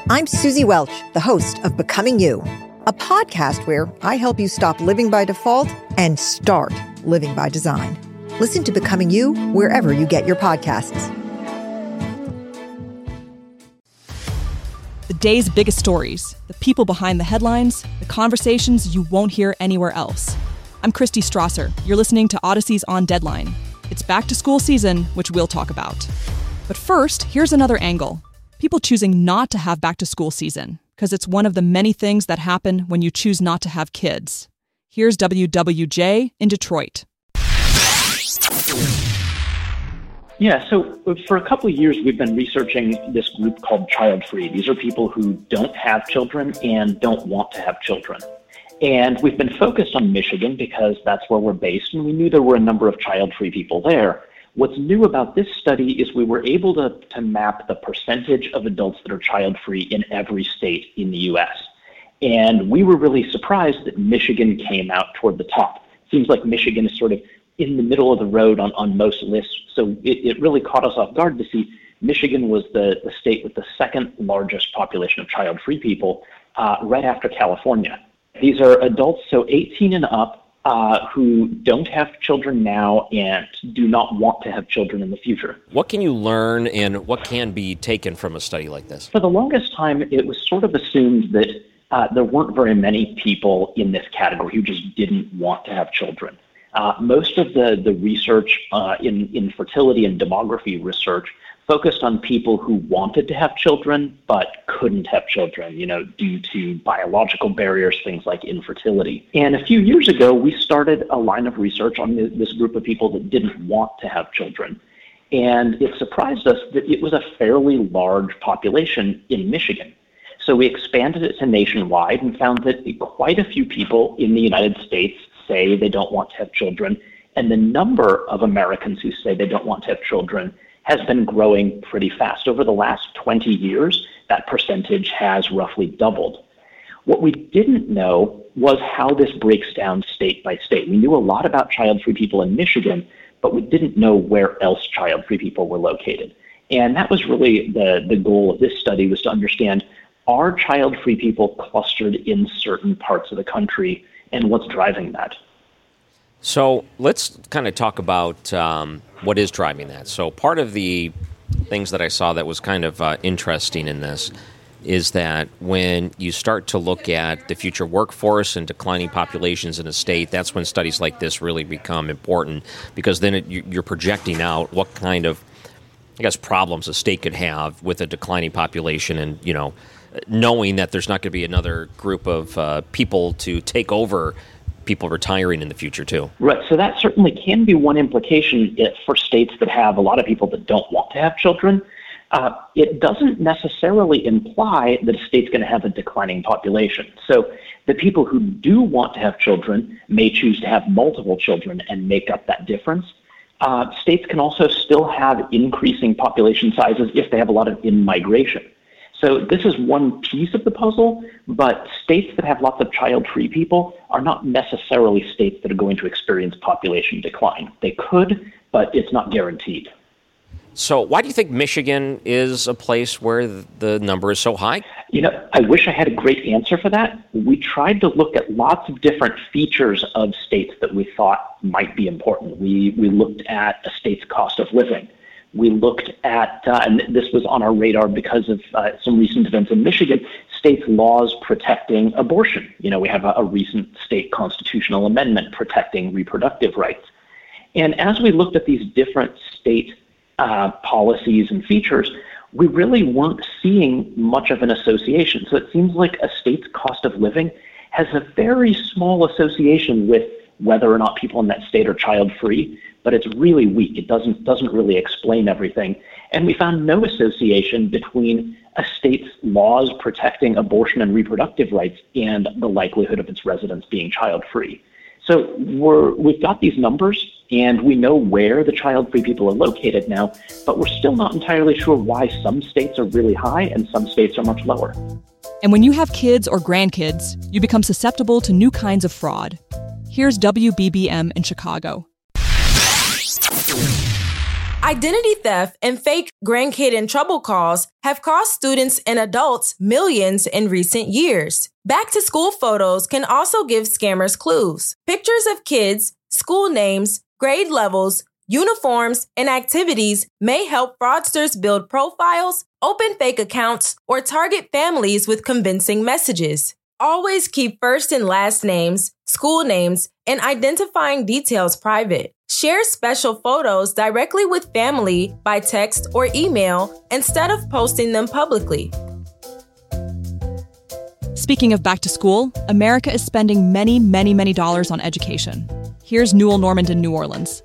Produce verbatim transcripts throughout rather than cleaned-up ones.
I'm Susie Welch, the host of Becoming You, a podcast where I help you stop living by default and start living by design. Listen to Becoming You wherever you get your podcasts. The day's biggest stories, the people behind the headlines, the conversations you won't hear anywhere else. I'm Christy Strasser. You're listening to Odyssey's On Deadline. It's back to school season, which we'll talk about. But first, here's another angle. People choosing not to have back to school season, because it's one of the many things that happen when you choose not to have kids. Here's W W J in Detroit. Yeah, so for a couple of years, we've been researching this group called Child Free. These are people who don't have children and don't want to have children. And we've been focused on Michigan because that's where we're based, and we knew there were a number of child-free people there. What's new about this study is we were able to, to map the percentage of adults that are child-free in every state in the U S. And we were really surprised that Michigan came out toward the top. Seems like Michigan is sort of in the middle of the road on, on most lists. So it, it really caught us off guard to see Michigan was the, the state with the second largest population of child-free people, uh, right after California. These are adults, so eighteen and up, uh, who don't have children now and do not want to have children in the future. What can you learn and what can be taken from a study like this? For the longest time, it was sort of assumed that uh, there weren't very many people in this category who just didn't want to have children. Uh, most of the, the research uh, in, in fertility and demography research focused on people who wanted to have children but couldn't have children, you know, due to biological barriers, things like infertility. And a few years ago, we started a line of research on this group of people that didn't want to have children. And it surprised us that it was a fairly large population in Michigan. So we expanded it to nationwide and found that quite a few people in the United States say they don't want to have children. And the number of Americans who say they don't want to have children has been growing pretty fast. Over the last twenty years, that percentage has roughly doubled. What we didn't know was how this breaks down state by state. We knew a lot about child-free people in Michigan, but we didn't know where else child-free people were located. And that was really the, the goal of this study, was to understand, are child-free people clustered in certain parts of the country, and what's driving that? So let's kind of talk about um, what is driving that. So part of the things that I saw that was kind of uh, interesting in this is that when you start to look at the future workforce and declining populations in a state, that's when studies like this really become important, because then it, you're projecting out what kind of, I guess, problems a state could have with a declining population, and, you know, knowing that there's not going to be another group of uh, people to take over people retiring in the future too. Right, so that certainly can be one implication for states that have a lot of people that don't want to have children. Uh, it doesn't necessarily imply that a state's going to have a declining population. So the people who do want to have children may choose to have multiple children and make up that difference. Uh, states can also still have increasing population sizes if they have a lot of in-migration. So this is one piece of the puzzle, but states that have lots of child-free people are not necessarily states that are going to experience population decline. They could, but it's not guaranteed. So why do you think Michigan is a place where the number is so high? You know, I wish I had a great answer for that. We tried to look at lots of different features of states that we thought might be important. We, we looked at a state's cost of living. We looked at, uh, and this was on our radar because of uh, some recent events in Michigan, states' laws protecting abortion. You know, we have a, a recent state constitutional amendment protecting reproductive rights. And as we looked at these different state uh, policies and features, we really weren't seeing much of an association. So it seems like a state's cost of living has a very small association with whether or not people in that state are child-free, but it's really weak. It doesn't doesn't really explain everything. And we found no association between a state's laws protecting abortion and reproductive rights and the likelihood of its residents being child-free. So we're, we've got these numbers, and we know where the child-free people are located now, but we're still not entirely sure why some states are really high and some states are much lower. And when you have kids or grandkids, you become susceptible to new kinds of fraud. Here's W B B M in Chicago. Identity theft and fake grandkid in trouble calls have cost students and adults millions in recent years. Back-to-school photos can also give scammers clues. Pictures of kids, school names, grade levels, uniforms, and activities may help fraudsters build profiles, open fake accounts, or target families with convincing messages. Always keep first and last names, school names, and identifying details private. Share special photos directly with family by text or email instead of posting them publicly. Speaking of back to school, America is spending many, many, many dollars on education. Here's Newell Normand, New Orleans.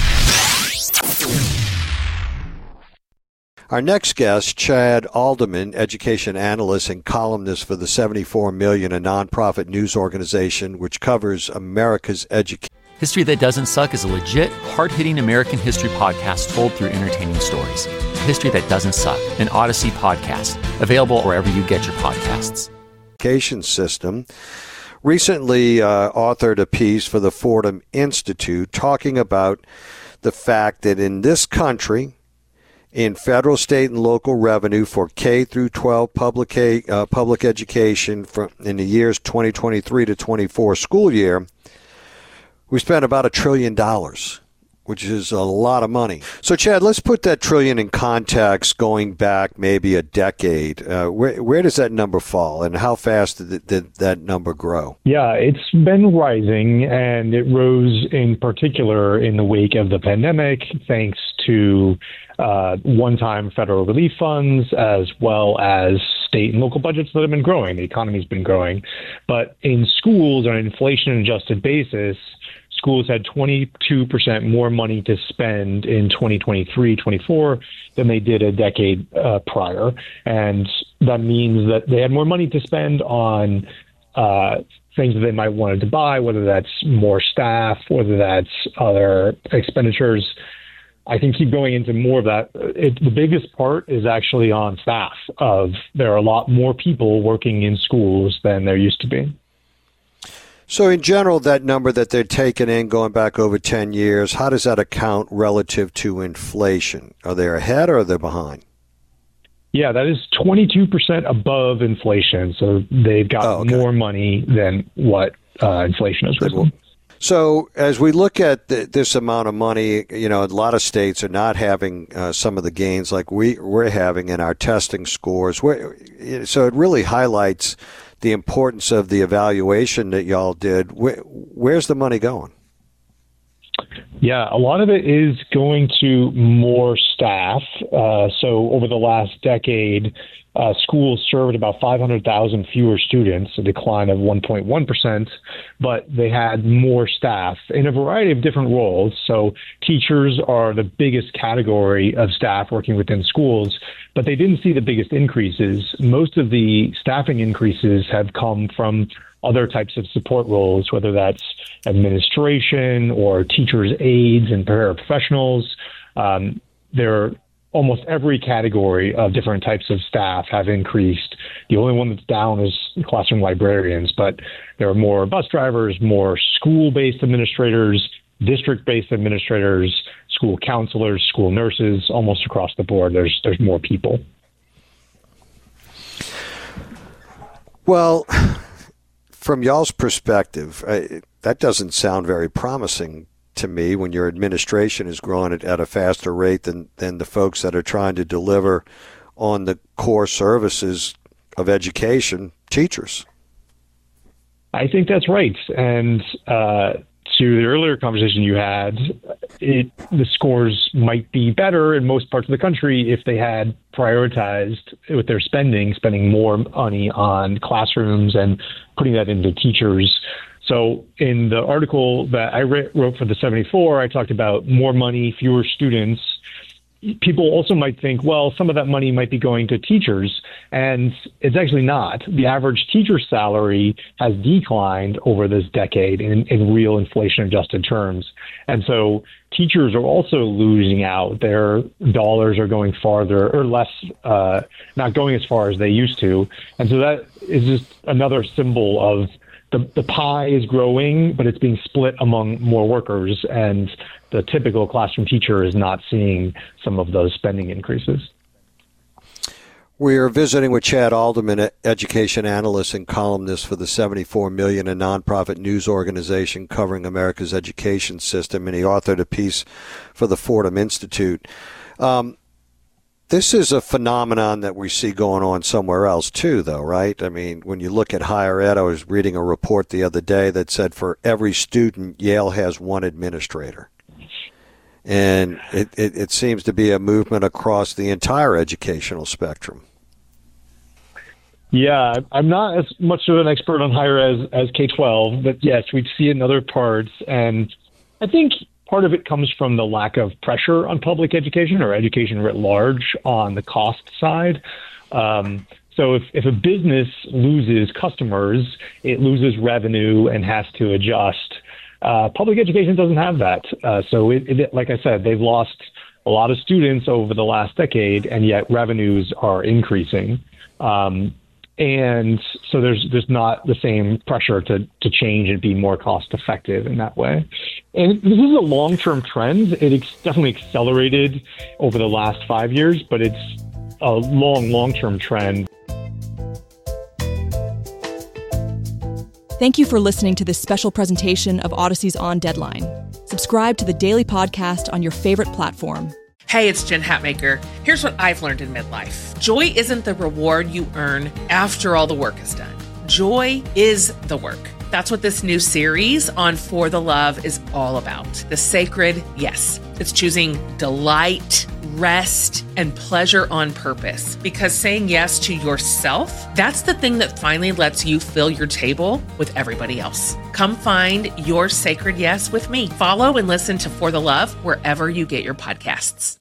Our next guest, Chad Alderman, education analyst and columnist for the seventy-four million, a nonprofit news organization which covers America's education. History That Doesn't Suck is a legit, hard-hitting American history podcast told through entertaining stories. History That Doesn't Suck, an Odyssey podcast, available wherever you get your podcasts. Education system recently uh, authored a piece for the Fordham Institute talking about the fact that in this country, in federal, state, and local revenue for K through twelve public uh, public education from in the years twenty twenty-three to twenty-four school year, we spent about a trillion dollars, which is a lot of money. So, Chad, let's put that trillion in context going back maybe a decade. Uh, where, where does that number fall, and how fast did, it, did that number grow? Yeah, it's been rising, and it rose in particular in the wake of the pandemic, thanks to uh, one-time federal relief funds, as well as state and local budgets that have been growing. The economy's been growing. But in schools, on an inflation-adjusted basis, schools had twenty-two percent more money to spend in twenty twenty-three twenty-four than they did a decade uh, prior. And that means that they had more money to spend on uh, things that they might wanted to buy, whether that's more staff, whether that's other expenditures. I can keep going into more of that. It, the biggest part is actually on staff. Of there are a lot more people working in schools than there used to be. So in general, that number that they're taking in going back over ten years, how does that account relative to inflation? Are they ahead or are they behind? Yeah, that is twenty-two percent above inflation. So they've got oh, okay. more money than what uh, inflation has risen. So as we look at the, this amount of money, you know, a lot of states are not having uh, some of the gains like we, we're having in our testing scores. We're, so it really highlights the importance of the evaluation that y'all did. Where, where's the money going? Yeah, a lot of it is going to more staff. Uh, so over the last decade, uh, schools served about five hundred thousand fewer students, a decline of one point one percent, but they had more staff in a variety of different roles. So teachers are the biggest category of staff working within schools, but they didn't see the biggest increases. Most of the staffing increases have come from other types of support roles, whether that's administration or teachers' aides and paraprofessionals. Um, there, almost every category of different types of staff have increased. The only one that's down is classroom librarians, but there are more bus drivers, more school-based administrators, district-based administrators, school counselors, school nurses, almost across the board. There's there's more people. Well, from y'all's perspective, I, that doesn't sound very promising to me when your administration is growing at, at a faster rate than, than the folks that are trying to deliver on the core services of education, teachers. I think that's right. And uh, to the earlier conversation you had, it, the scores might be better in most parts of the country if they had prioritized with their spending, spending more money on classrooms and putting that into teachers. So in the article that I wrote for the seventy-four, I talked about more money, fewer students. People also might think, well, some of that money might be going to teachers, and it's actually not. The average teacher salary has declined over this decade in, in real inflation-adjusted terms. And so teachers are also losing out. Their dollars are going farther or less, uh, not going as far as they used to. And so that is just another symbol of the, the pie is growing, but it's being split among more workers, and the typical classroom teacher is not seeing some of those spending increases. We're visiting with Chad Alderman, education analyst and columnist for the seventy-four million, a nonprofit news organization covering America's education system, and he authored a piece for the Fordham Institute. Um, this is a phenomenon that we see going on somewhere else too, though, right? I mean, when you look at higher ed, I was reading a report the other day that said for every student, Yale has one administrator. And it, it, it seems to be a movement across the entire educational spectrum. Yeah, I'm not as much of an expert on higher ed as K twelve, but yes, we see it in other parts. And I think part of it comes from the lack of pressure on public education or education writ large on the cost side. Um, so if, if a business loses customers, it loses revenue and has to adjust. Uh, public education doesn't have that. Uh, so, it, it, like I said, they've lost a lot of students over the last decade, and yet revenues are increasing. Um, and so there's there's not the same pressure to, to change and be more cost effective in that way. And this is a long-term trend. It ex- definitely accelerated over the last five years, but it's a long, long-term trend. Thank you for listening to this special presentation of Odyssey's On Deadline. Subscribe to the daily podcast on your favorite platform. Hey, it's Jen Hatmaker. Here's what I've learned in midlife. Joy isn't the reward you earn after all the work is done. Joy is the work. That's what this new series on For the Love is all about. The sacred yes. It's choosing delight, rest, and pleasure on purpose. Because saying yes to yourself, that's the thing that finally lets you fill your table with everybody else. Come find your sacred yes with me. Follow and listen to For the Love wherever you get your podcasts.